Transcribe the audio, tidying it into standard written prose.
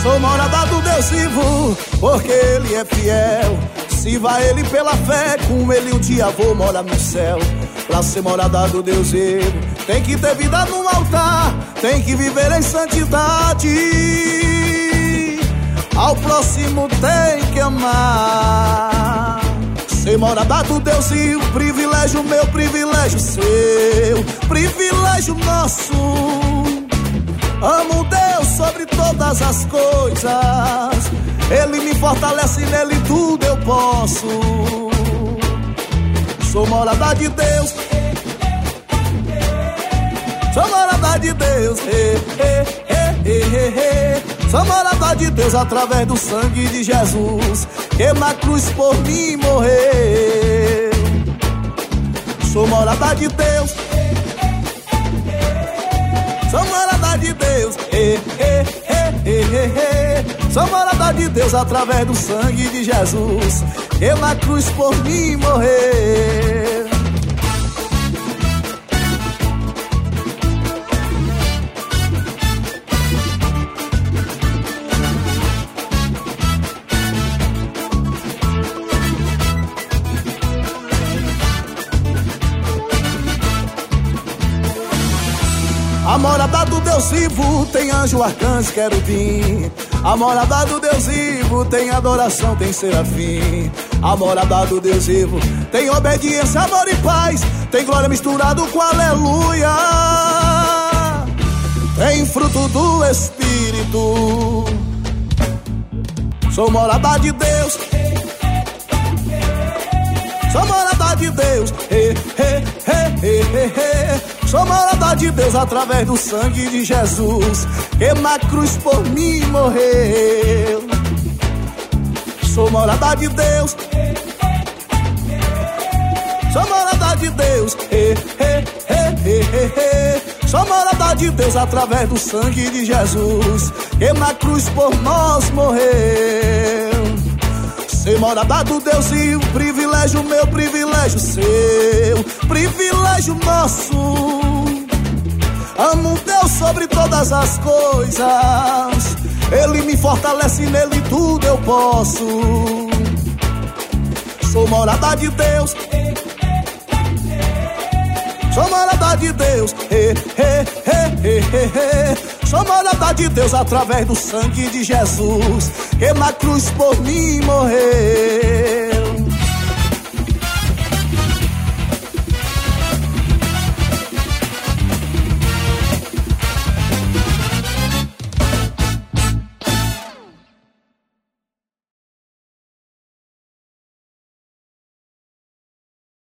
Sou morada do Deus vivo, porque Ele é fiel. Sirva Ele pela fé, com Ele um dia vou morar no céu. Pra ser morada do Deus vivo, tem que ter vida no altar, tem que viver em santidade. Ao próximo tem que amar. Ser morada do Deus vivo, privilégio meu, privilégio seu, privilégio nosso. Amo Deus sobre todas as coisas, Ele me fortalece, nele tudo eu posso. Sou morada de Deus, sou morada de Deus, sou morada de Deus através do sangue de Jesus, que na cruz por mim morreu. Sou morada de Deus, sou morada de Deus, sou morada de Deus através do sangue de Jesus, que na cruz por mim morreu. A morada do Deus vivo tem anjo, arcanjo, querubim. A morada do Deus vivo tem adoração, tem serafim. A morada do Deus vivo tem obediência, amor e paz, tem glória misturado com aleluia. Tem fruto do Espírito. Sou morada de Deus, sou morada de Deus, sou morada de Deus através do sangue de Jesus, que na cruz por mim morreu. Sou morada de Deus, sou morada de Deus, sou morada de Deus através do sangue de Jesus, que na cruz por nós morreu. Ser morada do Deus e o privilégio meu, privilégio seu, privilégio nosso. Amo Deus sobre todas as coisas, Ele me fortalece, nele tudo eu posso. Sou morada de Deus, sou morada de Deus, sou morada de Deus através do sangue de Jesus, que na cruz por mim morreu.